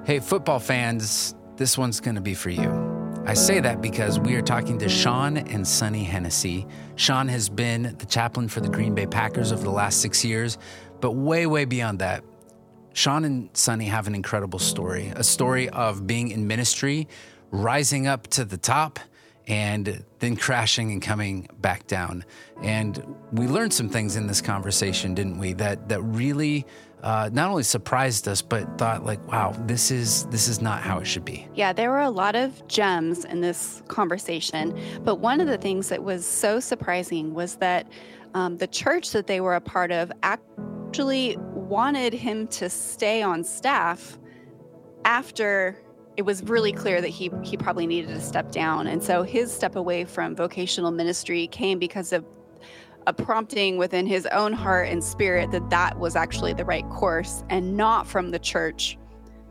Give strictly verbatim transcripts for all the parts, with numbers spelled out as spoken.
Hey, football fans, this one's going to be for you. I say that because we are talking to Sean and Sonny Hennessy. Sean has been the chaplain for the Green Bay Packers over the last six years, but way, way beyond that, Sean and Sonny have an incredible story, a story of being in ministry, rising up to the top, and then crashing and coming back down. And we learned some things in this conversation, didn't we, that that really uh, not only surprised us, but thought like, wow, this is this is not how it should be. Yeah, there were a lot of gems in this conversation. But one of the things that was so surprising was that um, the church that they were a part of actually wanted him to stay on staff after it was really clear that he he probably needed to step down. And so his step away from vocational ministry came because of a prompting within his own heart and spirit that that was actually the right course, and not from the church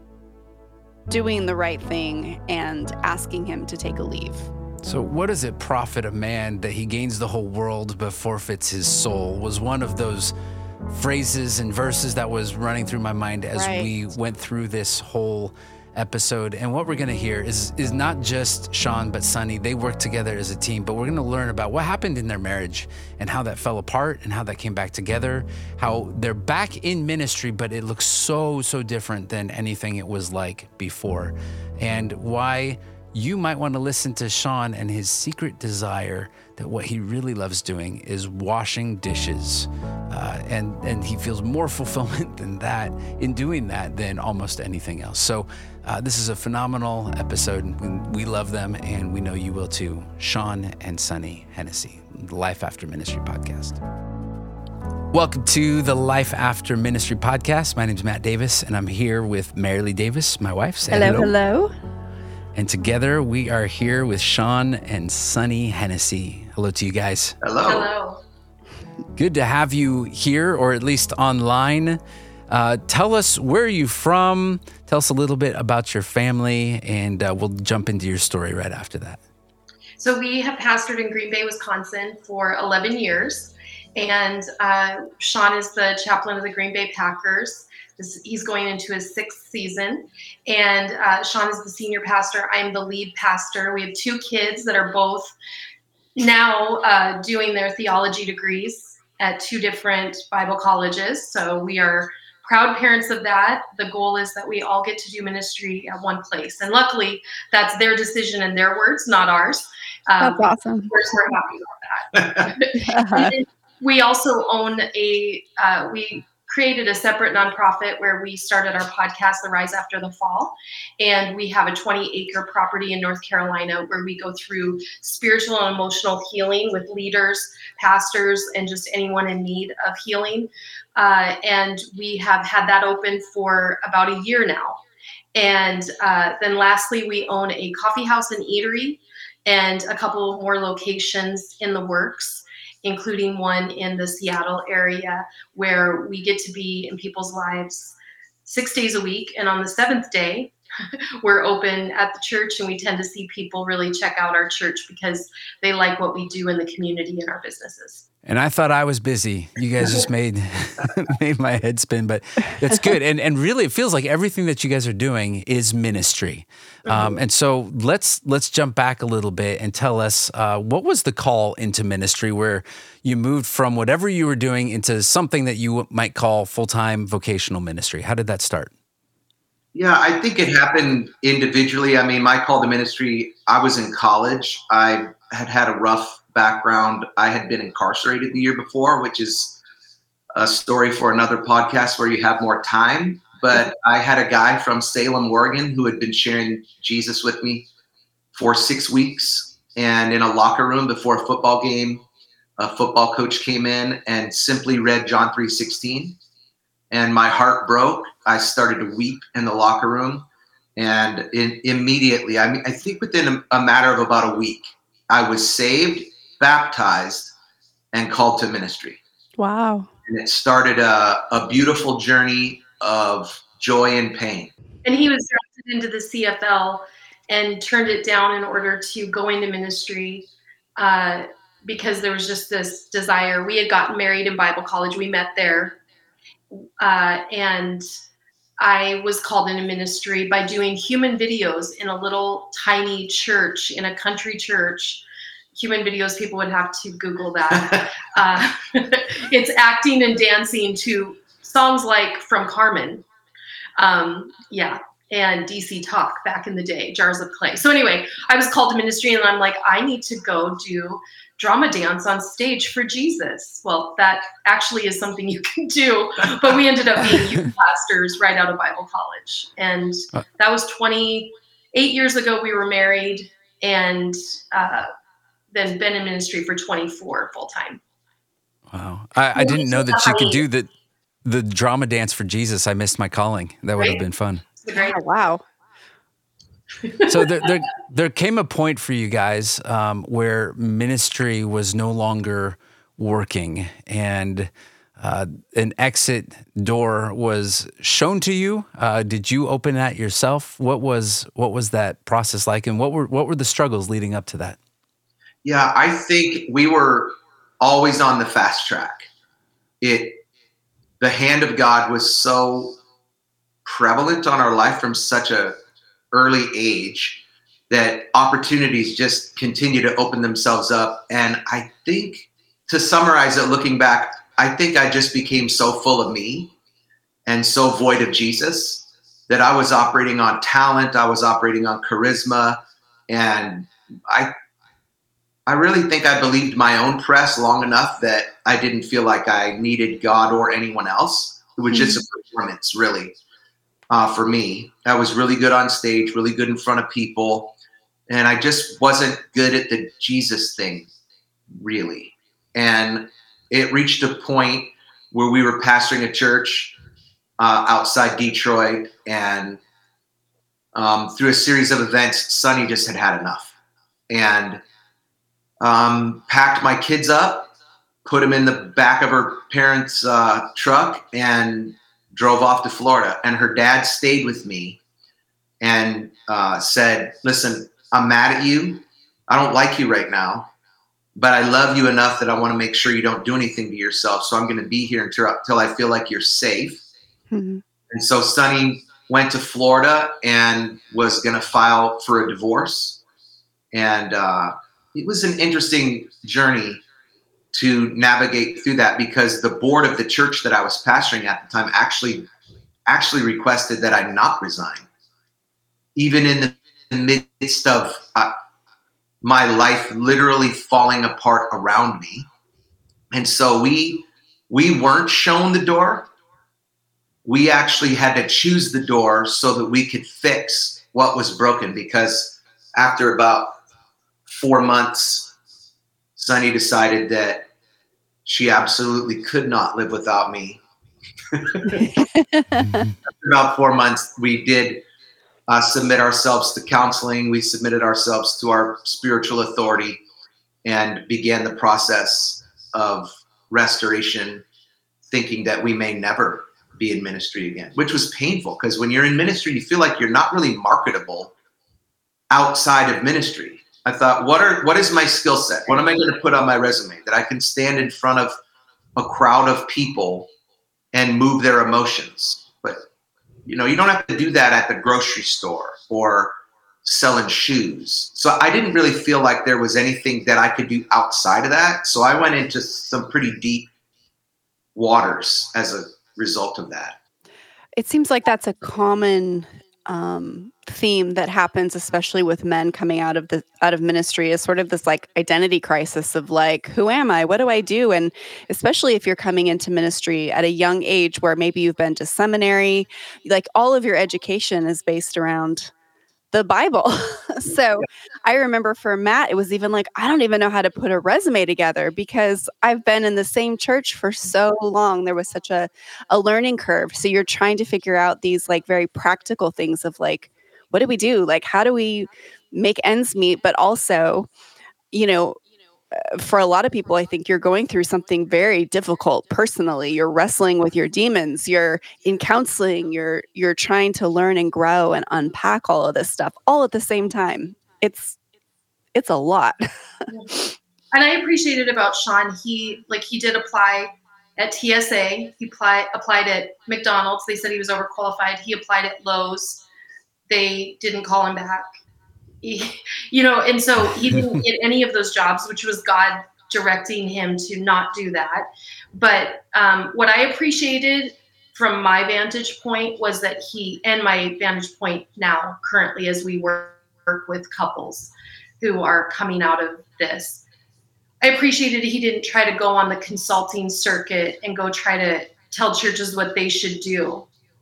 doing the right thing and asking him to take a leave. So what does it profit a man that he gains the whole world but forfeits his soul was one of those phrases and verses that was running through my mind as Right. we went through this whole episode. And what we're going to hear is is not just Sean, but Sonny. They work together as a team, but we're going to learn about what happened in their marriage and how that fell apart and how that came back together, how they're back in ministry, but it looks so, so different than anything it was like before, and why you might want to listen to Sean and his secret desire that what he really loves doing is washing dishes. Uh, and, and he feels more fulfillment than that in doing that than almost anything else. So uh, this is a phenomenal episode. We, we love them, and we know you will too. Sean and Sonny Hennessy, the Life After Ministry podcast. Welcome to the Life After Ministry podcast. My name is Matt Davis, and I'm here with Marilee Davis, my wife. Say Hello, hello. And together we are here with Sean and Sonny Hennessy. Hello to you guys. Hello. Hello. Good to have you here, or at least online. Uh, tell us, where are you from? Tell us a little bit about your family, and uh, we'll jump into your story right after that. So we have pastored in Green Bay, Wisconsin for eleven years. And uh, Sean is the chaplain of the Green Bay Packers. This, he's going into his sixth season. And uh, Sean is the senior pastor. I'm the lead pastor. We have two kids that are both now uh, doing their theology degrees at two different Bible colleges. So we are proud parents of that. The goal is that we all get to do ministry at one place. And luckily, that's their decision and their words, not ours. Um, That's awesome. Of course, we're happy about that. And then we also own a, uh, we created a separate nonprofit where we started our podcast, The Rise After the Fall. And we have a twenty acre property in North Carolina where we go through spiritual and emotional healing with leaders, pastors, and just anyone in need of healing. Uh, and we have had that open for about a year now. And uh, then lastly, we own a coffee house and eatery and a couple more locations in the works, including one in the Seattle area where we get to be in people's lives six days a week. And on the seventh day, we're open at the church, and we tend to see people really check out our church because they like what we do in the community and our businesses. And I thought I was busy. You guys just made made my head spin, but that's good. And and really, it feels like everything that you guys are doing is ministry. Um, and so let's let's jump back a little bit and tell us uh, what was the call into ministry, where you moved from whatever you were doing into something that you might call full-time vocational ministry. How did that start? Yeah, I think it happened individually. I mean, my call to ministry, I was in college. I had had a rough background. I had been incarcerated the year before, which is a story for another podcast where you have more time. But I had a guy from Salem, Oregon, who had been sharing Jesus with me for six weeks. And in a locker room before a football game, a football coach came in and simply read John three sixteen. And my heart broke. I started to weep in the locker room. And in, immediately, I mean, I think within a, a matter of about a week, I was saved, baptized, and called to ministry. Wow. And it started a, a beautiful journey of joy and pain. And he was drafted into the C F L and turned it down in order to go into ministry uh, because there was just this desire. We had gotten married in Bible college. We met there. Uh, and I was called into ministry by doing human videos in a little tiny church, in a country church. Human videos, people would have to Google that. uh, it's acting and dancing to songs like From Carmen. Um, yeah. And D C Talk back in the day, Jars of Clay. So anyway, I was called to ministry and I'm like, I need to go do drama dance on stage for Jesus. Well, that actually is something you can do, but we ended up being youth pastors right out of Bible college. And that was twenty-eight years ago. We were married and uh, then been in ministry for twenty-four full time. Wow. I, I didn't know that you could do the, the drama dance for Jesus. I missed my calling. That would Right? have been fun. Oh, wow. So there, there, there came a point for you guys um, where ministry was no longer working, and uh, an exit door was shown to you. Uh, did you open that yourself? What was what was that process like, and what were what were the struggles leading up to that? Yeah, I think we were always on the fast track. It, the hand of God was so prevalent on our life from such a early age that opportunities just continue to open themselves up. And I think, to summarize it, looking back, I think I just became so full of me and so void of Jesus that I was operating on talent, I was operating on charisma, and I I really think I believed my own press long enough that I didn't feel like I needed God or anyone else. It was just a performance, really. Uh, for me, I was really good on stage, really good in front of people, and I just wasn't good at the Jesus thing, really. And it reached a point where we were pastoring a church uh, outside Detroit, and um, through a series of events, Sunny just had had enough, and um, packed my kids up, put them in the back of her parents' uh, truck, and drove off to Florida. And her dad stayed with me and uh, said, listen, I'm mad at you. I don't like you right now, but I love you enough that I want to make sure you don't do anything to yourself. So I'm going to be here until, until I feel like you're safe. Mm-hmm. And so Sunny went to Florida and was going to file for a divorce. And uh, it was an interesting journey to navigate through that, because the board of the church that I was pastoring at the time actually actually requested that I not resign, even in the midst of uh, my life literally falling apart around me. And so we we weren't shown the door. We actually had to choose the door so that we could fix what was broken, because after about four months, Sunny decided that she absolutely could not live without me. After about four months, we did uh, submit ourselves to counseling. We submitted ourselves to our spiritual authority and began the process of restoration, thinking that we may never be in ministry again, which was painful, because when you're in ministry, you feel like you're not really marketable outside of ministry. I thought, what are what is my skill set? What am I going to put on my resume? That I can stand in front of a crowd of people and move their emotions. But, you know, you don't have to do that at the grocery store or selling shoes. So I didn't really feel like there was anything that I could do outside of that. So I went into some pretty deep waters as a result of that. It seems like that's a common um, theme that happens, especially with men coming out of the out of ministry, is sort of this like identity crisis of like, who am I? What do I do? And especially if you're coming into ministry at a young age where maybe you've been to seminary, like all of your education is based around the Bible. So I remember for Matt, it was even like, I don't even know how to put a resume together because I've been in the same church for so long. There was such a, a learning curve. So you're trying to figure out these like very practical things of like, what do we do? Like, how do we make ends meet? But also, you know, for a lot of people, I think you're going through something very difficult personally. You're wrestling with your demons. You're in counseling. You're you're trying to learn and grow and unpack all of this stuff all at the same time. It's it's a lot. And I appreciated about Sean. He like he did apply at T S A. He apply, applied at McDonald's. They said he was overqualified. He applied at Lowe's. They didn't call him back. He, you know, and so he didn't get any of those jobs, which was God directing him to not do that. But um, what I appreciated from my vantage point was that he, and my vantage point now currently as we work, work with couples who are coming out of this, I appreciated he didn't try to go on the consulting circuit and go try to tell churches what they should do.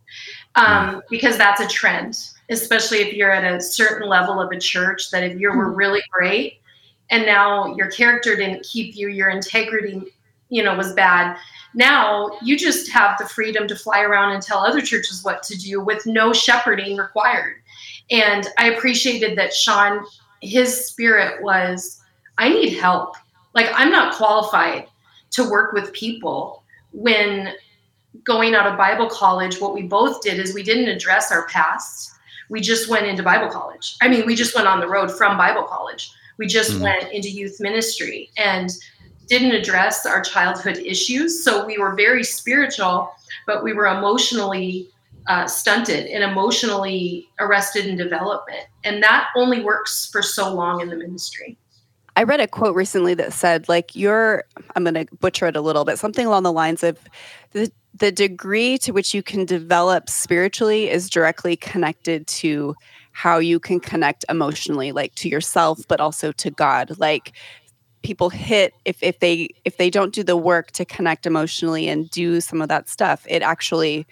Um, because that's a trend, especially if you're at a certain level of a church, that if you were really great and now your character didn't keep you, your integrity, you know, was bad. Now you just have the freedom to fly around and tell other churches what to do with no shepherding required. And I appreciated that Sean, his spirit was, I need help. Like, I'm not qualified to work with people. When going out of Bible college, what we both did is we didn't address our past. We just went into Bible college. I mean, we just went on the road from Bible college. We just mm-hmm. went into youth ministry and didn't address our childhood issues. So we were very spiritual, but we were emotionally uh, stunted and emotionally arrested in development. And that only works for so long in the ministry. I read a quote recently that said, like, you're, I'm going to butcher it a little bit, something along the lines of the, the degree to which you can develop spiritually is directly connected to how you can connect emotionally, like to yourself, but also to God. Like, people hit, if, if they if they don't do the work to connect emotionally and do some of that stuff, it actually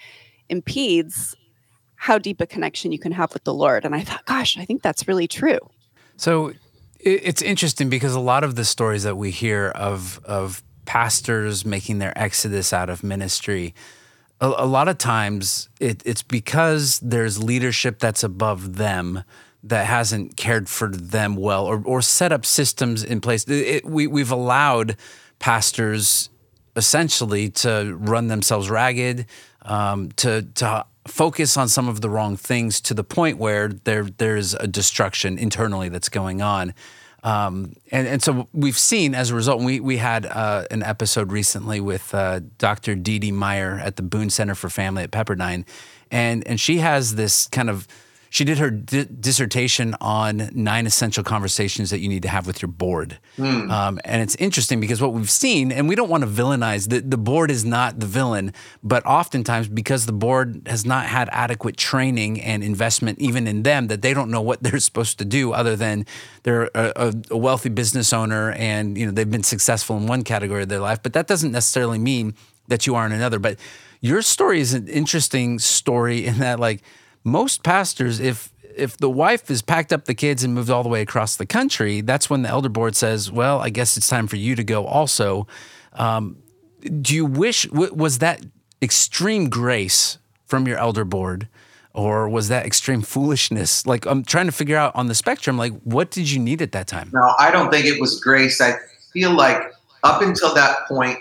impedes how deep a connection you can have with the Lord. And I thought, gosh, I think that's really true. So it's interesting because a lot of the stories that we hear of of pastors making their exodus out of ministry, a, a lot of times it, it's because there's leadership that's above them that hasn't cared for them well, or or set up systems in place. It, we we've allowed pastors essentially to run themselves ragged, um, to to focus on some of the wrong things to the point where there there's a destruction internally that's going on. Um, and, and so we've seen as a result, we, we had uh, an episode recently with uh, Doctor Dee Dee Meyer at the Boone Center for Family at Pepperdine. And, and she has this kind of, she did her di- dissertation on nine essential conversations that you need to have with your board. Mm. Um, and it's interesting because what we've seen, and we don't want to villainize, the, the board is not the villain, but oftentimes because the board has not had adequate training and investment even in them, that they don't know what they're supposed to do other than they're a, a wealthy business owner and, you know, they've been successful in one category of their life, but that doesn't necessarily mean that you are in another. But your story is an interesting story in that, like, most pastors, if if the wife has packed up the kids and moved all the way across the country, that's when the elder board says, well, I guess it's time for you to go also. Um, do you wish, w- was that extreme grace from your elder board, or was that extreme foolishness? Like, I'm trying to figure out on the spectrum, like, what did you need at that time? No, I don't think it was grace. I feel like up until that point,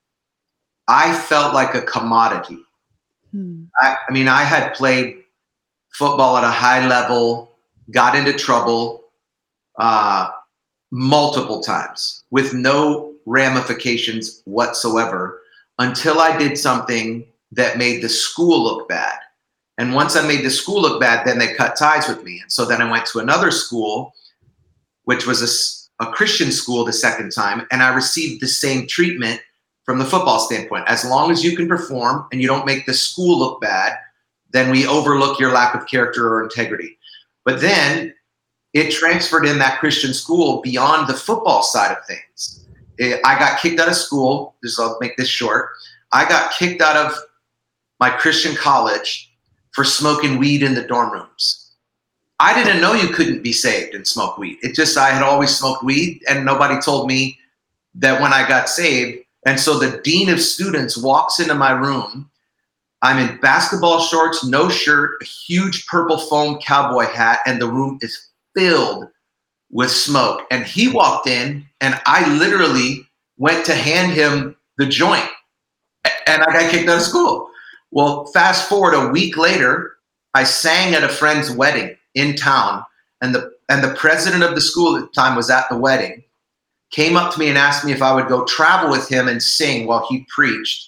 I felt like a commodity. Hmm. I, I mean, I had played football at a high level, got into trouble uh, multiple times with no ramifications whatsoever until I did something that made the school look bad. And once I made the school look bad, then they cut ties with me. And so then I went to another school, which was a, a Christian school the second time, and I received the same treatment from the football standpoint. As long as you can perform and you don't make the school look bad, then we overlook your lack of character or integrity. But then it transferred in that Christian school beyond the football side of things. It, I got kicked out of school. Just, I'll make this short. I got kicked out of my Christian college for smoking weed in the dorm rooms. I didn't know you couldn't be saved and smoke weed. It just, I had always smoked weed and nobody told me that when I got saved. And so the dean of students walks into my room. I'm in basketball shorts, no shirt, a huge purple foam cowboy hat, and the room is filled with smoke. And he walked in, and I literally went to hand him the joint, and I got kicked out of school. Well, fast forward a week later, I sang at a friend's wedding in town, and the and the president of the school at the time was at the wedding, came up to me and asked me if I would go travel with him and sing while he preached.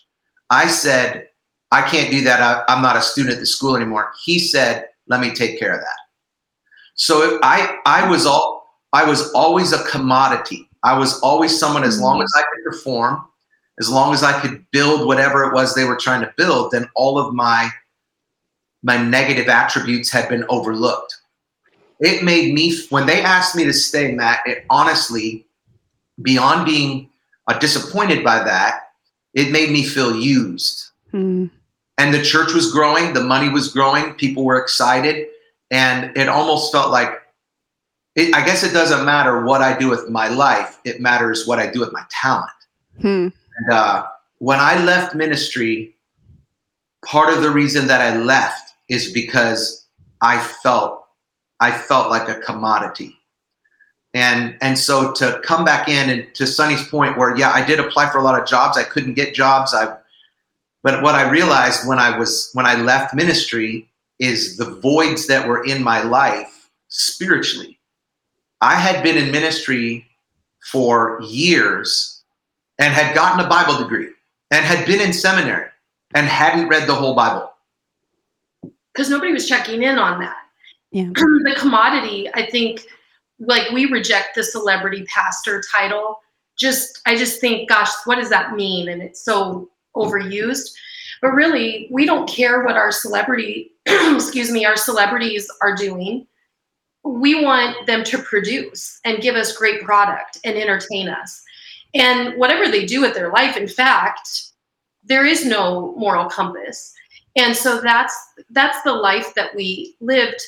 I said, I can't do that. I, I'm not a student at the school anymore. He said, let me take care of that. So I, I was all, I was always a commodity. I was always someone, as long as I could perform, as long as I could build whatever it was they were trying to build, then all of my, my negative attributes had been overlooked. It made me, when they asked me to stay, Matt, it honestly, beyond being uh, disappointed by that, it made me feel used. Mm. And the church was growing, the money was growing, people were excited, and it almost felt like, it, I guess it doesn't matter what I do with my life, it matters what I do with my talent. Hmm. And uh, when I left ministry, part of the reason that I left is because I felt I felt like a commodity. And and so to come back in, and to Sonny's point where, yeah, I did apply for a lot of jobs. I couldn't get jobs. I, but what I realized when I was, when I left ministry is the voids that were in my life spiritually. I had been in ministry for years and had gotten a Bible degree and had been in seminary and hadn't read the whole Bible. Because nobody was checking in on that. Yeah. The commodity, I think, like, we reject the celebrity pastor title. Just, I just think, gosh, what does that mean? And it's so overused. But really, we don't care what our celebrity, excuse me, our celebrities are doing. We want them to produce and give us great product and entertain us. And whatever they do with their life, in fact, there is no moral compass. And so that's that's the life that we lived.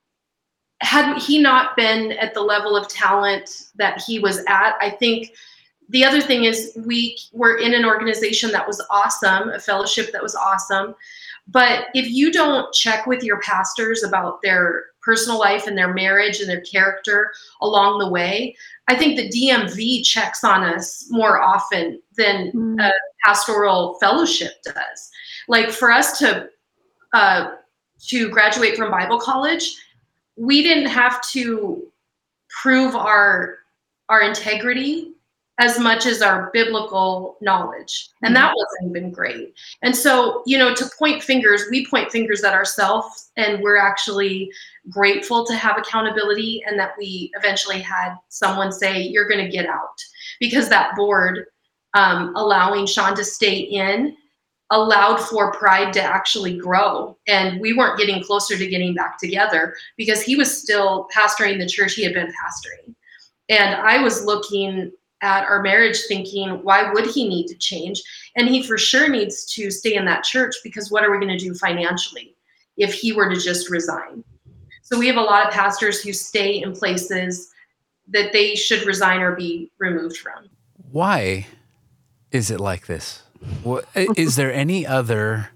Had he not been at the level of talent that he was at, I think the other thing is we were in an organization that was awesome, a fellowship that was awesome. But if you don't check with your pastors about their personal life and their marriage and their character along the way, I think the D M V checks on us more often than mm. a pastoral fellowship does. Like, for us to uh, to graduate from Bible college, we didn't have to prove our our integrity as much as our biblical knowledge. And that wasn't even great. And so, you know, to point fingers, we point fingers at ourselves, and we're actually grateful to have accountability, and that we eventually had someone say, you're going to get out, because that board um, allowing Sean to stay in allowed for Pride to actually grow. And we weren't getting closer to getting back together because he was still pastoring the church he had been pastoring. And I was looking at our marriage thinking, why would he need to change? And he for sure needs to stay in that church, because what are we going to do financially if he were to just resign? So we have a lot of pastors who stay in places that they should resign or be removed from. Why is it like this? What, is there any other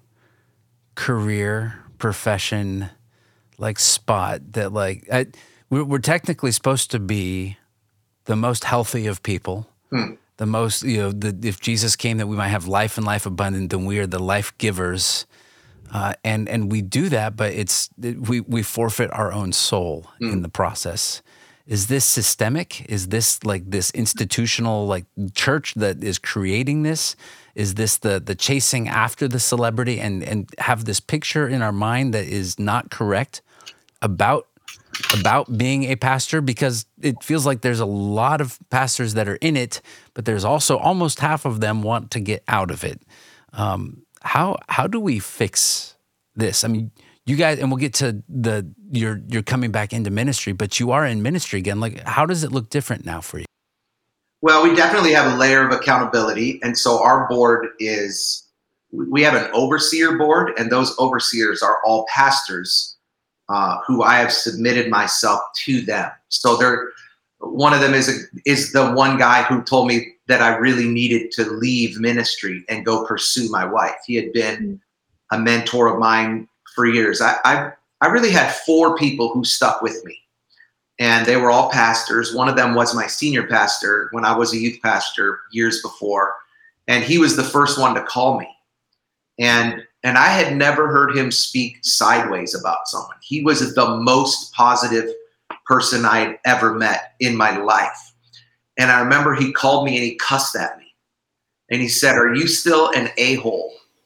career, profession, like spot that like, I, we're, we're technically supposed to be the most healthy of people, hmm. the most, you know, the, if Jesus came that we might have life and life abundant, then we are the life givers. Uh, and, and we do that, but it's, we, we forfeit our own soul hmm. in the process. Is this systemic? Is this like this institutional like church that is creating this? Is this the the chasing after the celebrity and, and have this picture in our mind that is not correct about about being a pastor? Because it feels like there's a lot of pastors that are in it, but there's also almost half of them want to get out of it. Um, how how do we fix this? I mean, you guys, and we'll get to the you're you're coming back into ministry, but you are in ministry again. Like, how does it look different now for you? Well, we definitely have a layer of accountability, and so our board is we have an overseer board, and those overseers are all pastors uh, who I have submitted myself to them. So they're one of them is a, is the one guy who told me that I really needed to leave ministry and go pursue my wife. He had been a mentor of mine for years. I, I I really had four people who stuck with me, and they were all pastors. One of them was my senior pastor when I was a youth pastor years before, and he was the first one to call me. And and I had never heard him speak sideways about someone. He was the most positive person I had ever met in my life. And I remember he called me and he cussed at me. And he said, "Are you still an a-hole?"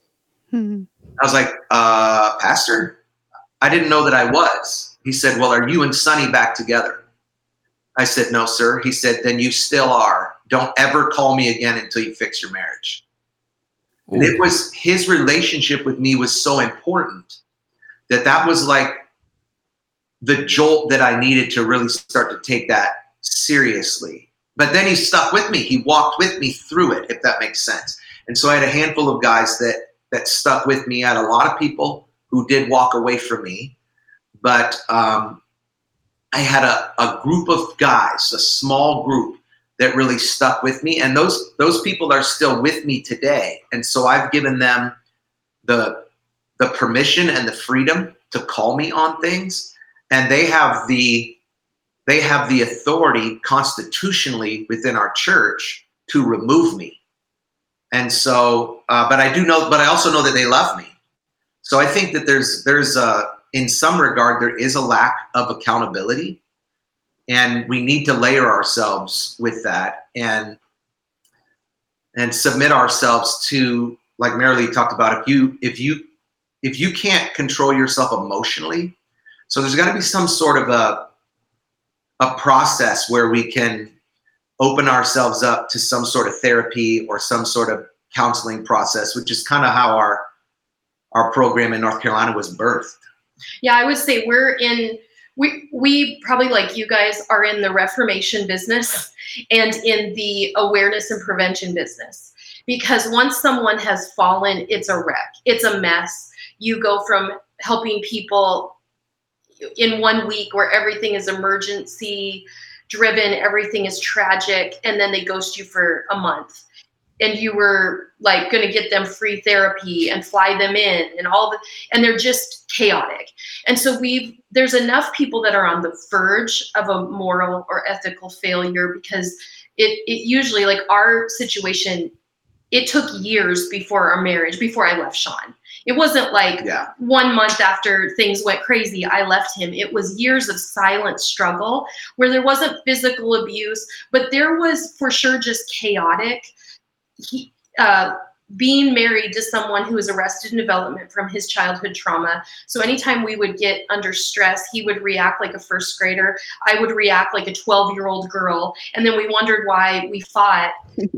Hmm. I was like, uh, Pastor? I didn't know that I was. He said, well, are you and Sonny back together? I said, no, sir. He said, then you still are. Don't ever call me again until you fix your marriage. Ooh. And it was, his relationship with me was so important that that was like the jolt that I needed to really start to take that seriously. But then he stuck with me. He walked with me through it, if that makes sense. And so I had a handful of guys that that stuck with me. I had a lot of people who did walk away from me, but um, I had a, a group of guys, a small group that really stuck with me. And those those people are still with me today. And so I've given them the the permission and the freedom to call me on things. And they have the they have the authority constitutionally within our church to remove me. And so, uh, but I do know, but I also know that they love me. So I think that there's, there's a, in some regard, there is a lack of accountability, and we need to layer ourselves with that and, and submit ourselves to, like Marilee talked about, if you, if you, if you can't control yourself emotionally, so there's got to be some sort of a, a process where we can open ourselves up to some sort of therapy or some sort of counseling process, which is kind of how our our program in North Carolina was birthed. Yeah, I would say we're in, we we probably like you guys are in the reformation business and in the awareness and prevention business. Because once someone has fallen, it's a wreck. It's a mess. You go from helping people in one week where everything is emergency driven, everything is tragic, and then they ghost you for a month. And you were like going to get them free therapy and fly them in and all the, and they're just chaotic. And so we've, there's enough people that are on the verge of a moral or ethical failure because it, it usually, like our situation, it took years before our marriage, before I left Sean. It wasn't like yeah. one month after things went crazy, I left him. It was years of silent struggle where there wasn't physical abuse, but there was for sure just chaotic. He, uh, being married to someone who was arrested in development from his childhood trauma. So anytime we would get under stress, he would react like a first grader. I would react like a twelve-year-old girl. And then we wondered why we fought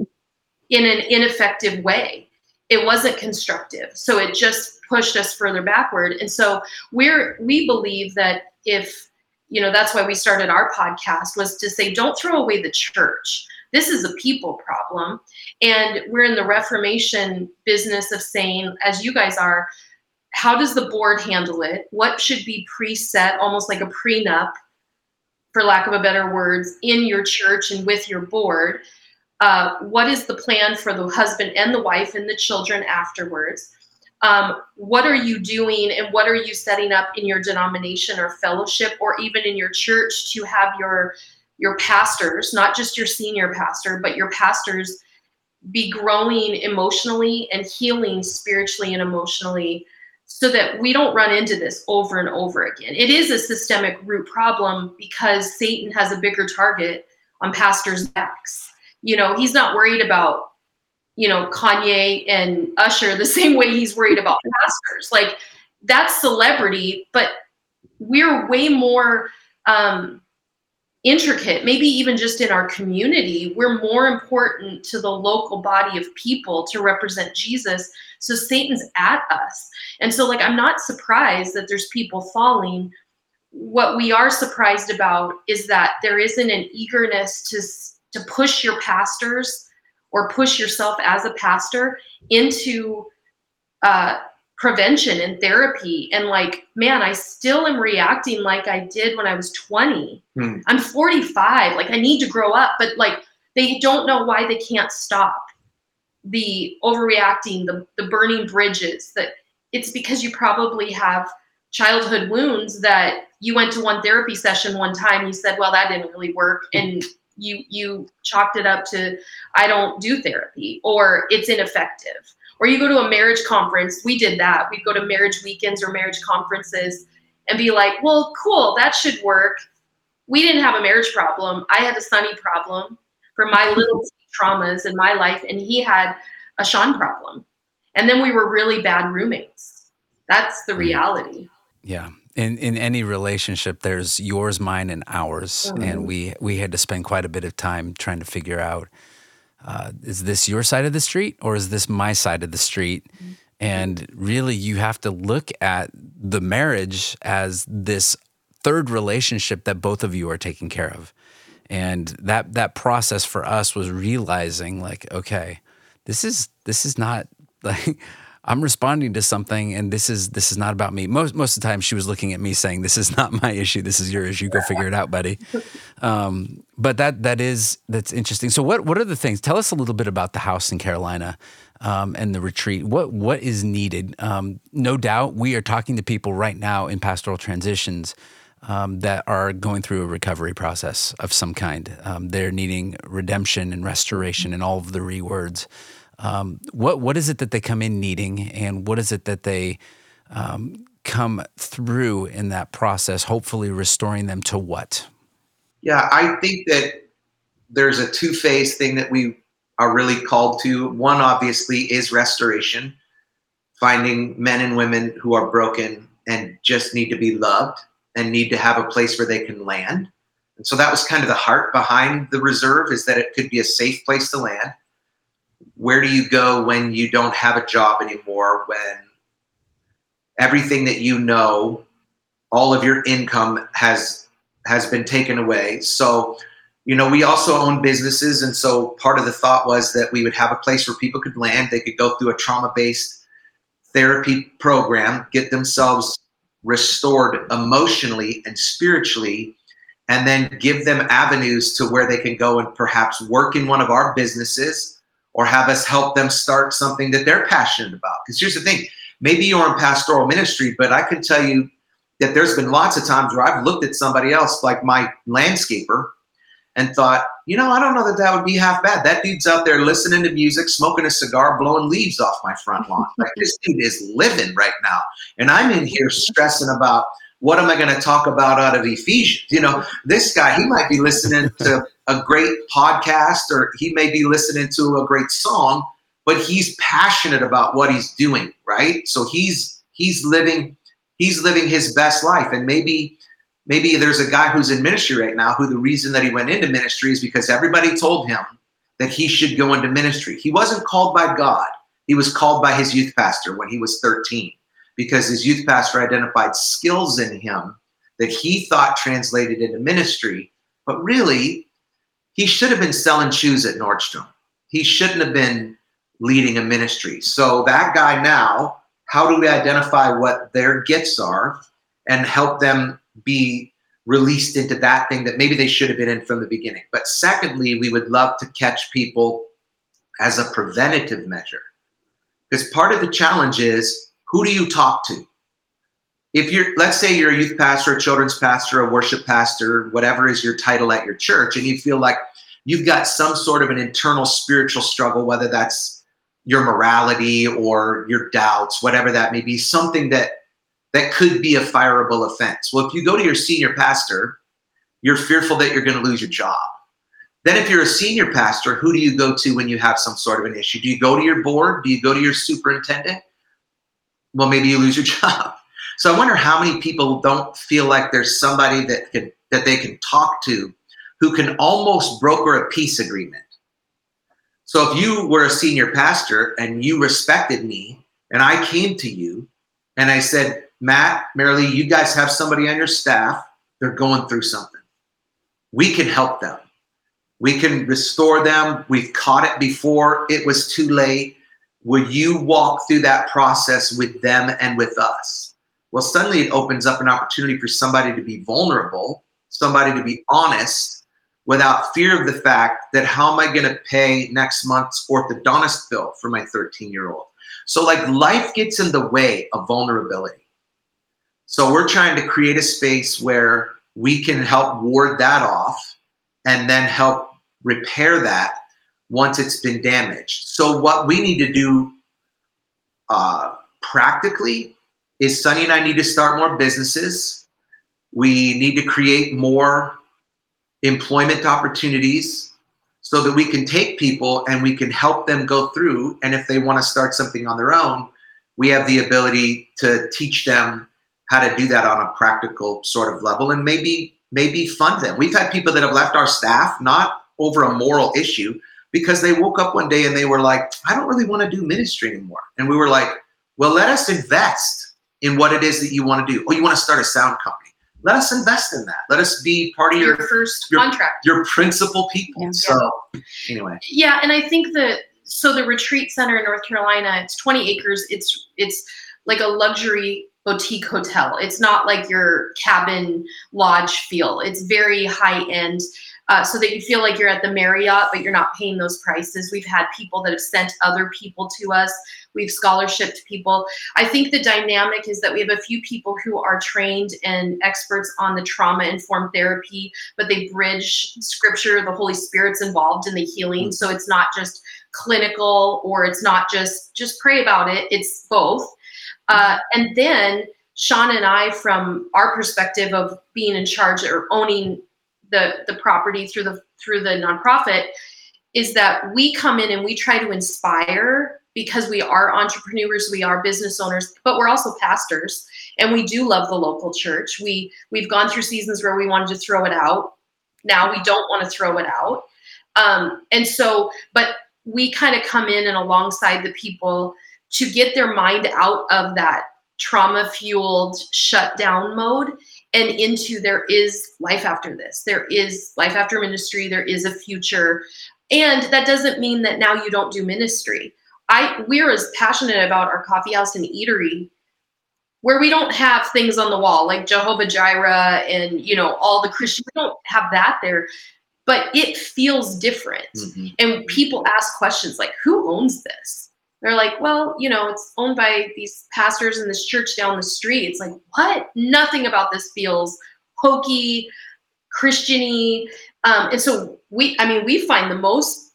in an ineffective way. It wasn't constructive. So it just pushed us further backward. And so we're, we believe that if, you know, that's why we started our podcast, was to say, don't throw away the church. This is a people problem. And we're in the Reformation business of saying, as you guys are, how does the board handle it? What should be preset, almost like a prenup, for lack of a better words, in your church and with your board? Uh, what is the plan for the husband and the wife and the children afterwards? Um, what are you doing and what are you setting up in your denomination or fellowship or even in your church to have your your pastors, not just your senior pastor, but your pastors be growing emotionally and healing spiritually and emotionally so that we don't run into this over and over again. It is a systemic root problem because Satan has a bigger target on pastors' backs. You know, he's not worried about, you know, Kanye and Usher the same way he's worried about pastors. Like, that's celebrity, but we're way more um, intricate, maybe even just in our community. We're more important to the local body of people to represent Jesus. So Satan's at us. And so, like, I'm not surprised that there's people falling. What we are surprised about is that there isn't an eagerness to to push your pastors or push yourself as a pastor into uh, prevention and therapy. And like, man, I still am reacting like I did when I was twenty. Hmm. I'm forty-five. Like, I need to grow up, but like, they don't know why they can't stop the overreacting, the, the burning bridges. That it's because you probably have childhood wounds that you went to one therapy session one time. You said, well, that didn't really work. And you you chalked it up to, I don't do therapy, or it's ineffective. Or you go to a marriage conference. We did that. We'd go to marriage weekends or marriage conferences and be like, well, cool, that should work. We didn't have a marriage problem. I had a Sonny problem for my little traumas in my life, and he had a Sean problem. And then we were really bad roommates. That's the reality. Yeah. In in any relationship, there's yours, mine, and ours. Mm-hmm. And we we had to spend quite a bit of time trying to figure out, uh, is this your side of the street or is this my side of the street? Mm-hmm. And really, you have to look at the marriage as this third relationship that both of you are taking care of. And that that process for us was realizing, like, okay, this is this is not like I'm responding to something, and this is this is not about me. Most most of the time, she was looking at me saying, "This is not my issue. This is your issue. Go figure it out, buddy." Um, but that that is that's interesting. So, what what are the things? Tell us a little bit about the house in Carolina um, and the retreat. What what is needed? Um, no doubt, we are talking to people right now in pastoral transitions um, that are going through a recovery process of some kind. Um, they're needing redemption and restoration and all of the re words. Um, what what is it that they come in needing, and what is it that they um, come through in that process, hopefully restoring them to what? Yeah, I think that there's a two-phase thing that we are really called to. One, obviously, is restoration, finding men and women who are broken and just need to be loved and need to have a place where they can land. And so that was kind of the heart behind the reserve, is that it could be a safe place to land. Where do you go when you don't have a job anymore, when everything that you know, all of your income has has been taken away? So, you know, we also own businesses, and so part of the thought was that we would have a place where people could land. They could go through a trauma-based therapy program, get themselves restored emotionally and spiritually, and then give them avenues to where they can go and perhaps work in one of our businesses, or have us help them start something that they're passionate about. Because here's the thing, maybe you're in pastoral ministry, but I can tell you that there's been lots of times where I've looked at somebody else, like my landscaper, and thought, you know, I don't know that that would be half bad. That dude's out there listening to music, smoking a cigar, blowing leaves off my front lawn. Like, this dude is living right now. And I'm in here stressing about, what am I going to talk about out of Ephesians? You know, this guy, he might be listening to a great podcast, or he may be listening to a great song, but he's passionate about what he's doing, right? So he's he's living he's living his best life. And maybe maybe there's a guy who's in ministry right now who the reason that he went into ministry is because everybody told him that he should go into ministry. He wasn't called by God. He was called by his youth pastor when he was thirteen. Because his youth pastor identified skills in him that he thought translated into ministry, but really, he should have been selling shoes at Nordstrom. He shouldn't have been leading a ministry. So that guy now, how do we identify what their gifts are and help them be released into that thing that maybe they should have been in from the beginning? But secondly, we would love to catch people as a preventative measure. Because part of the challenge is, who do you talk to? If you're, let's say you're a youth pastor, a children's pastor, a worship pastor, whatever is your title at your church, and you feel like you've got some sort of an internal spiritual struggle, whether that's your morality or your doubts, whatever that may be, something that that could be a fireable offense. Well, if you go to your senior pastor, you're fearful that you're going to lose your job. Then if you're a senior pastor, who do you go to when you have some sort of an issue? Do you go to your board? Do you go to your superintendent? Well, maybe you lose your job. So I wonder how many people don't feel like there's somebody that can, that they can talk to who can almost broker a peace agreement. So if you were a senior pastor and you respected me and I came to you and I said, Matt, Marilee, you guys have somebody on your staff, they're going through something. We can help them. We can restore them. We've caught it before it was too late. Would you walk through that process with them and with us? Well, suddenly it opens up an opportunity for somebody to be vulnerable, somebody to be honest, without fear of the fact that how am I going to pay next month's orthodontist bill for my thirteen-year-old? So like life gets in the way of vulnerability. So we're trying to create a space where we can help ward that off and then help repair that once it's been damaged. So what we need to do uh, practically is Sonny and I need to start more businesses. We need to create more employment opportunities. so that we can take people and we can help them go through. And if they want to start something on their own, we have the ability to teach them how to do that on a practical sort of level, and maybe maybe fund them. We've had people that have left our staff, not over a moral issue, because they woke up one day and they were like, I don't really want to do ministry anymore. And we were like, well, let us invest in what it is that you want to do. Oh, you want to start a sound company? Let us invest in that. Let us be part of your, your first your, contract, your principal people. Yeah. So anyway. Yeah, and I think that, so the retreat center in North Carolina, it's twenty acres. It's it's like a luxury boutique hotel. It's not like your cabin lodge feel. It's very high end, uh, so that you feel like you're at the Marriott, but you're not paying those prices. We've had people that have sent other people to us. We've scholarshiped people. I think the dynamic is that we have a few people who are trained and experts on the trauma-informed therapy, but they bridge scripture. The Holy Spirit's involved in the healing. So it's not just clinical, or it's not just, just pray about it. It's both. Uh, and then Sean and I, from our perspective of being in charge or owning the, the property through the, through the nonprofit, is that we come in and we try to inspire, because we are entrepreneurs, we are business owners, but we're also pastors, and we do love the local church. We, we've gone through seasons where we wanted to throw it out. Now we don't want to throw it out. Um, and so, but we kind of come in and alongside the people to get their mind out of that trauma-fueled shutdown mode and into, there is life after this. There is life after ministry. There is a future. And that doesn't mean that now you don't do ministry. I we're as passionate about our coffee house and eatery, where we don't have things on the wall like Jehovah Jireh and, you know, all the Christians. We don't have that there, but it feels different. Mm-hmm. And people ask questions like, who owns this? They're like, well, you know, it's owned by these pastors in this church down the street. It's like, what? Nothing about this feels hokey, Christian-y. Um, and so we, I mean, we find the most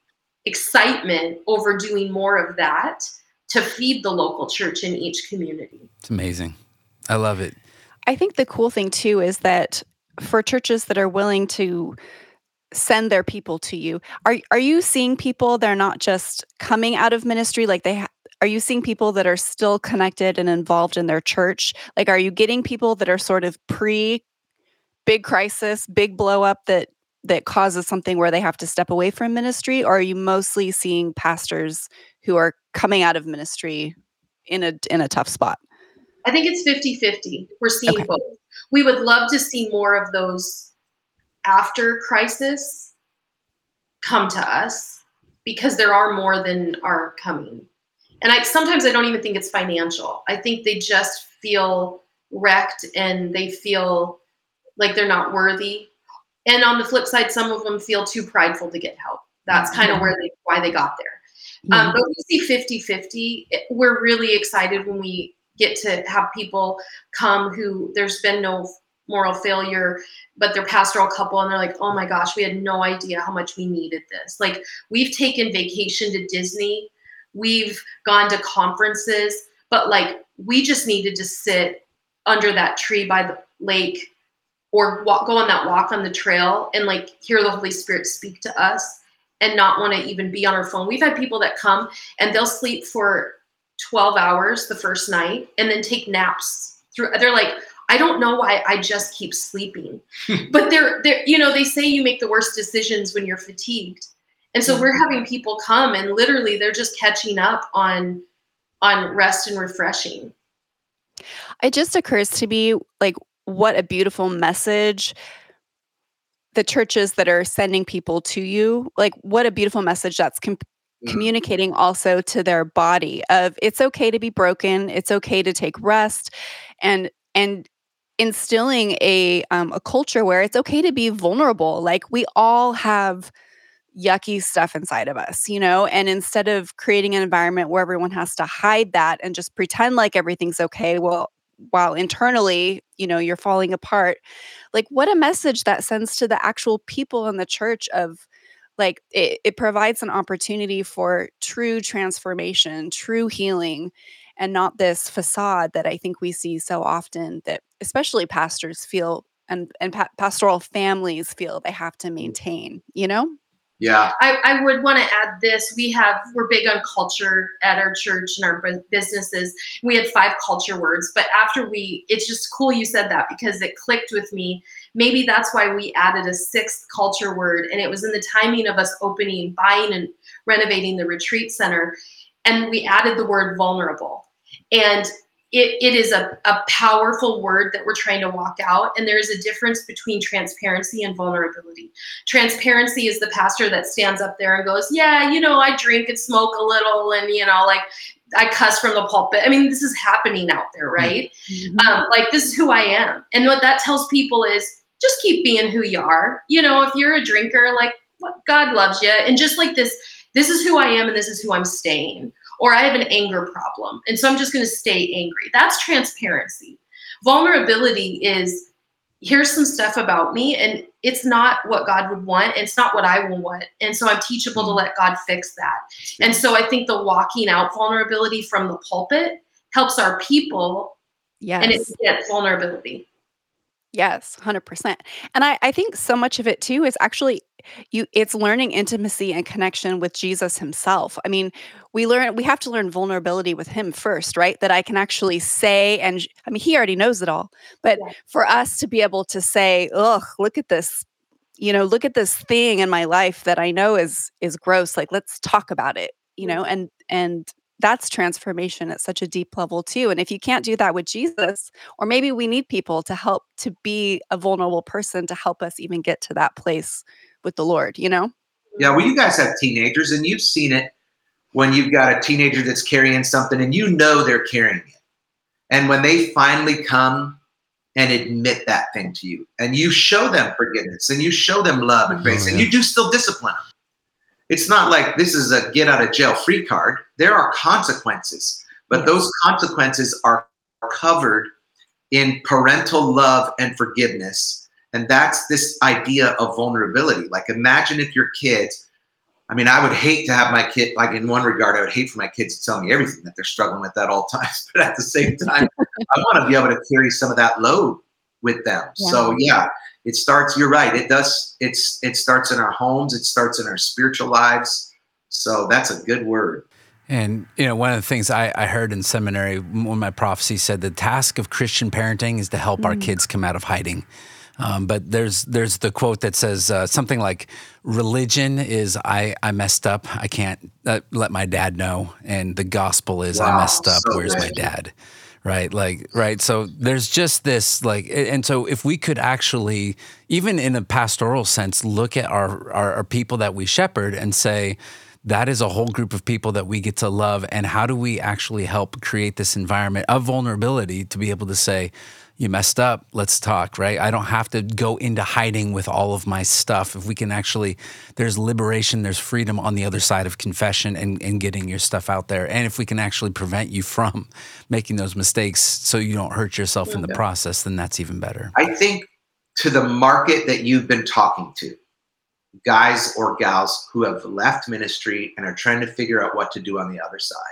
excitement over doing more of that to feed the local church in each community. It's amazing. I love it. I think the cool thing too is that for churches that are willing to send their people to you, are are you seeing people that are not just coming out of ministry, like they ha- are you seeing people that are still connected and involved in their church? Like, are you getting people that are sort of pre big crisis, big blow up that that causes something where they have to step away from ministry? Or are you mostly seeing pastors who are coming out of ministry in a in a tough spot? I think it's fifty-fifty. We're seeing Okay. both. We would love to see more of those after crisis come to us, because there are more than are coming. And I sometimes I don't even think it's financial. I think they just feel wrecked and they feel like they're not worthy. And on the flip side, some of them feel too prideful to get help. That's kind of where they why they got there. Yeah. Um, but we see fifty-fifty. We're really excited when we get to have people come who there's been no moral failure, but they're pastoral couple and they're like, oh my gosh, we had no idea how much we needed this. Like, we've taken vacation to Disney. We've gone to conferences, but like, we just needed to sit under that tree by the lake or walk, go on that walk on the trail and like hear the Holy Spirit speak to us and not want to even be on our phone. We've had people that come and they'll sleep for twelve hours the first night and then take naps through. They're like, I don't know why I just keep sleeping, but they're, they're, you know, they say you make the worst decisions when you're fatigued. And so we're having people come and literally they're just catching up on, on rest and refreshing. It just occurs to me, like, what a beautiful message the churches that are sending people to you, like, what a beautiful message that's com- mm. communicating also to their body of it's okay to be broken. It's okay to take rest, and, and instilling a, um, a culture where it's okay to be vulnerable. Like, we all have yucky stuff inside of us, you know, and instead of creating an environment where everyone has to hide that and just pretend like everything's okay, well, while internally, you know, you're falling apart, like, what a message that sends to the actual people in the church of, like, it, it provides an opportunity for true transformation, true healing, and not this facade that I think we see so often that especially pastors feel and, and pa- pastoral families feel they have to maintain, you know? Yeah. I, I would want to add this. We have, we're big on culture at our church and our businesses. We had five culture words, but after we, it's just cool you said that because it clicked with me. Maybe that's why we added a sixth culture word. And it was in the timing of us opening, buying and renovating the retreat center. And we added the word vulnerable. And It, it is a, a powerful word that we're trying to walk out. And there is a difference between transparency and vulnerability. Transparency is the pastor that stands up there and goes, yeah, you know, I drink and smoke a little and, you know, like I cuss from the pulpit. I mean, this is happening out there, right? Mm-hmm. Um, like this is who I am. And what that tells people is just keep being who you are. You know, if you're a drinker, like God loves you. And just like this, this is who I am and this is who I'm staying. Or I have an anger problem, and so I'm just going to stay angry. That's transparency. Vulnerability is, here's some stuff about me, and it's not what God would want. It's not what I will want. And so I'm teachable to let God fix that. And so I think the walking out vulnerability from the pulpit helps our people, yes. and it gets vulnerability. Yes, one hundred percent. And I, I think so much of it too is actually you it's learning intimacy and connection with Jesus himself. I mean, we learn we have to learn vulnerability with him first, right? That I can actually say, and I mean, he already knows it all. But yeah. For us to be able to say, "Ugh, look at this, you know, look at this thing in my life that I know is is gross. Like, let's talk about it." You know, and and that's transformation at such a deep level too. And if you can't do that with Jesus, or maybe we need people to help to be a vulnerable person to help us even get to that place with the Lord, you know? Yeah, well, you guys have teenagers and you've seen it when you've got a teenager that's carrying something and you know they're carrying it. And when they finally come and admit that thing to you and you show them forgiveness and you show them love and grace, oh, yeah. and you do still discipline them. It's not like this is a get out of jail free card. There are consequences, but yes. those consequences are covered in parental love and forgiveness. And that's this idea of vulnerability. Like imagine if your kids, I mean, I would hate to have my kid, like in one regard, I would hate for my kids to tell me everything that they're struggling with at all times. But at the same time, I want to be able to carry some of that load with them. Yeah. So yeah, it starts, you're right. It does. It's, it starts in our homes. It starts in our spiritual lives. So that's a good word. And, you know, one of the things I, I heard in seminary when my prophecy said the task of Christian parenting is to help mm. our kids come out of hiding. Um, but there's there's the quote that says uh, something like, religion is I, I messed up. I can't uh, let my dad know. And the gospel is wow, I messed up. So Where's good. my dad? Right. Like, right. So there's just this like, and so if we could actually, even in a pastoral sense, look at our, our, our people that we shepherd and say, that is a whole group of people that we get to love. And how do we actually help create this environment of vulnerability to be able to say, you messed up, let's talk, right? I don't have to go into hiding with all of my stuff. If we can actually, there's liberation, there's freedom on the other side of confession and, and getting your stuff out there. And if we can actually prevent you from making those mistakes so you don't hurt yourself yeah. in the process, then that's even better. I think to the market that you've been talking to, guys or gals who have left ministry and are trying to figure out what to do on the other side.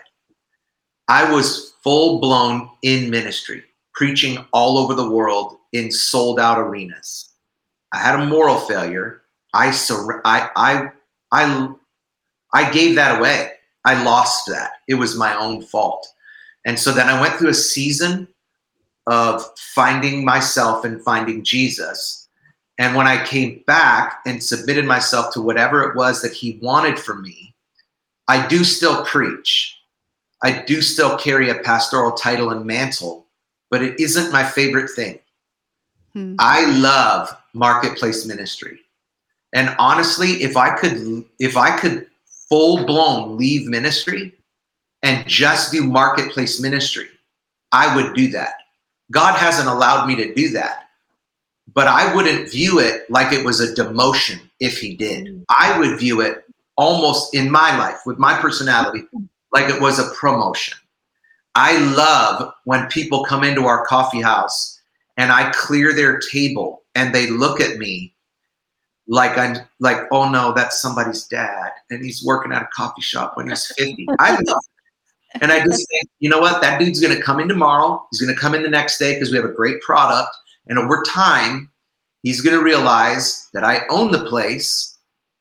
I was full blown in ministry, preaching all over the world in sold out arenas. I had a moral failure. I sur- I I I I gave that away. I lost that. It was my own fault. And so then I went through a season of finding myself and finding Jesus. And when I came back and submitted myself to whatever it was that he wanted from me, I do still preach. I do still carry a pastoral title and mantle, but it isn't my favorite thing. Hmm. I love marketplace ministry. And honestly, if I could, if I could full blown leave ministry and just do marketplace ministry, I would do that. God hasn't allowed me to do that. But I wouldn't view it like it was a demotion if he did. I would view it almost in my life with my personality like it was a promotion. I love when people come into our coffee house and I clear their table and they look at me like I'm like, oh no, that's somebody's dad and he's working at a coffee shop when he's fifty. I love it. And I just think, you know what? That dude's going to come in tomorrow. He's going to come in the next day because we have a great product. And over time, he's going to realize that I own the place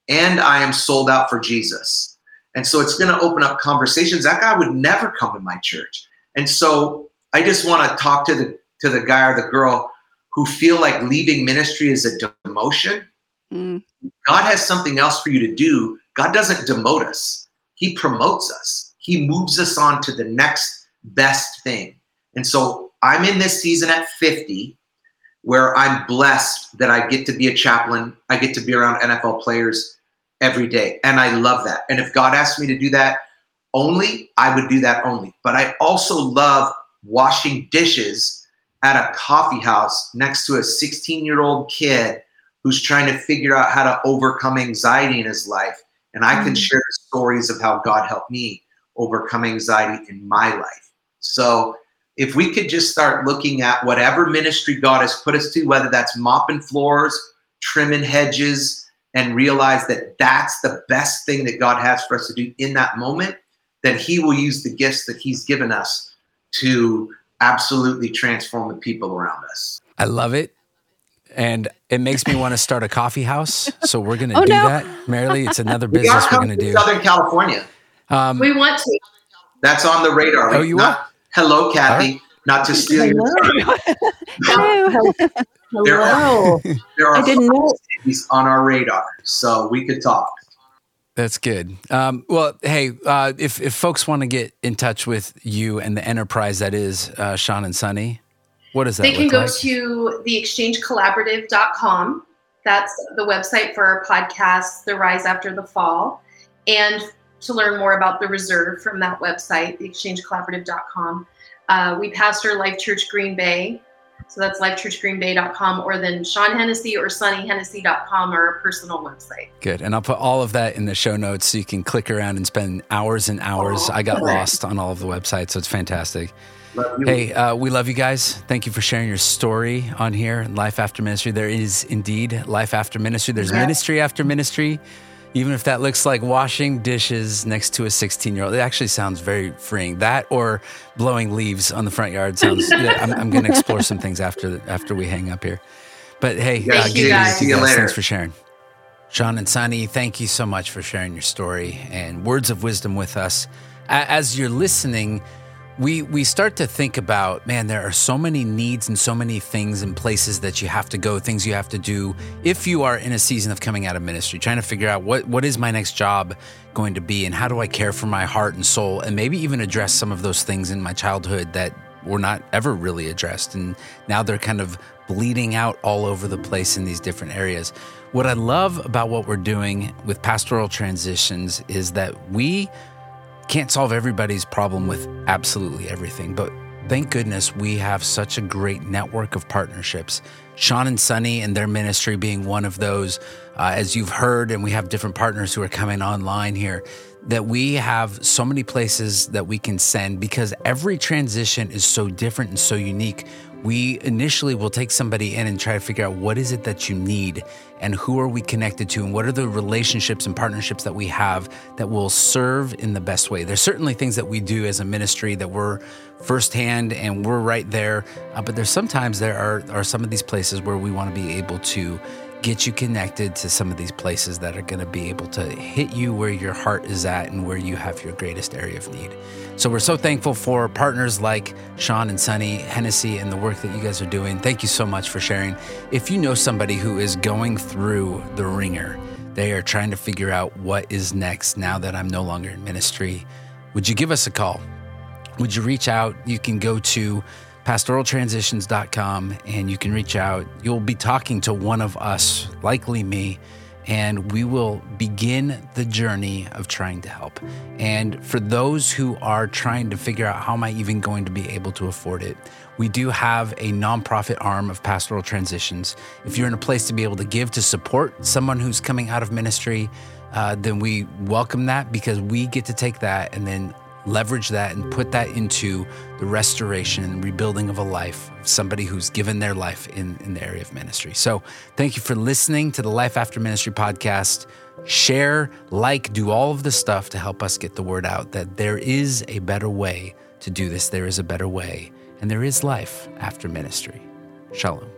and I am sold out for Jesus. And so it's going to open up conversations. That guy would never come to my church. And so I just want to talk to the to the guy or the girl who feel like leaving ministry is a demotion. Mm. God has something else for you to do. God doesn't demote us. He promotes us. He moves us on to the next best thing. And so I'm in this season at fifty where I'm blessed that I get to be a chaplain. I get to be around N F L players every day. And I love that. And if God asked me to do that only, I would do that only. But I also love washing dishes at a coffee house next to a sixteen-year-old kid who's trying to figure out how to overcome anxiety in his life. And I can share stories of how God helped me overcome anxiety in my life. So if we could just start looking at whatever ministry God has put us to, whether that's mopping floors, trimming hedges, and realize that that's the best thing that God has for us to do in that moment, then he will use the gifts that he's given us to absolutely transform the people around us. I love it. And it makes me want to start a coffee house. So we're going to oh, do no. that. Marilee, it's another business we we're going to do. Southern California. Um, we want to. That's on the radar. Oh, you Not, are? Hello, Kathy. Right. Not to steal your Hello. There are, there are I didn't know. cities on our radar, so we could talk. That's good. Um, well, hey, uh, if, if folks want to get in touch with you and the enterprise that is uh, Sean and Sunny, what does that They look can go like? to the exchange collaborative dot com. That's the website for our podcast, The Rise After the Fall. And to learn more about the Reserve from that website, the exchange collaborative dot com. Uh, we pastor Life Church Green Bay. So that's life church green bay dot com, or then Sean Hennessy or Sunny Hennessy dot com, our personal website. Good. And I'll put all of that in the show notes so you can click around and spend hours and hours. Oh, I got lost on all of the websites, so it's fantastic. Hey, uh, we love you guys. Thank you for sharing your story on here, Life After Ministry. There is indeed life after ministry. There's yeah. ministry after ministry. Even if that looks like washing dishes next to a sixteen-year-old, it actually sounds very freeing. That or blowing leaves on the front yard sounds. Yeah, I'm, I'm going to explore some things after after we hang up here. But hey, thank uh, you guys. See you later. Thanks for sharing. Sean and Sunny, thank you so much for sharing your story and words of wisdom with us. As you're listening, we we start to think about, man, there are so many needs and so many things and places that you have to go, things you have to do if you are in a season of coming out of ministry, trying to figure out what, what is my next job going to be and how do I care for my heart and soul, and maybe even address some of those things in my childhood that were not ever really addressed. And now they're kind of bleeding out all over the place in these different areas. What I love about what we're doing with Pastoral Transitions is that we can't solve everybody's problem with absolutely everything, but thank goodness we have such a great network of partnerships. Sean and Sunny and their ministry being one of those, uh, as you've heard, and we have different partners who are coming online here, that we have so many places that we can send because every transition is so different and so unique. We initially will take somebody in and try to figure out what is it that you need and who are we connected to and what are the relationships and partnerships that we have that will serve in the best way. There's certainly things that we do as a ministry that we're firsthand and we're right there, uh, but there's sometimes there are, are some of these places where we want to be able to get you connected to some of these places that are going to be able to hit you where your heart is at and where you have your greatest area of need. So we're so thankful for partners like Sean and Sunny Hennessy and the work that you guys are doing. Thank you so much for sharing. If you know somebody who is going through the ringer, they are trying to figure out what is next now that I'm no longer in ministry, would you give us a call? Would you reach out? You can go to pastoral transitions dot com and you can reach out. You'll be talking to one of us, likely me, and we will begin the journey of trying to help. And for those who are trying to figure out how am I even going to be able to afford it, we do have a nonprofit arm of Pastoral Transitions. If you're in a place to be able to give to support someone who's coming out of ministry, uh, then we welcome that because we get to take that and then leverage that and put that into the restoration and rebuilding of a life of somebody who's given their life in, in the area of ministry. So thank you for listening to the Life After Ministry podcast. Share, like, do all of the stuff to help us get the word out that there is a better way to do this. There is a better way, and there is life after ministry. Shalom.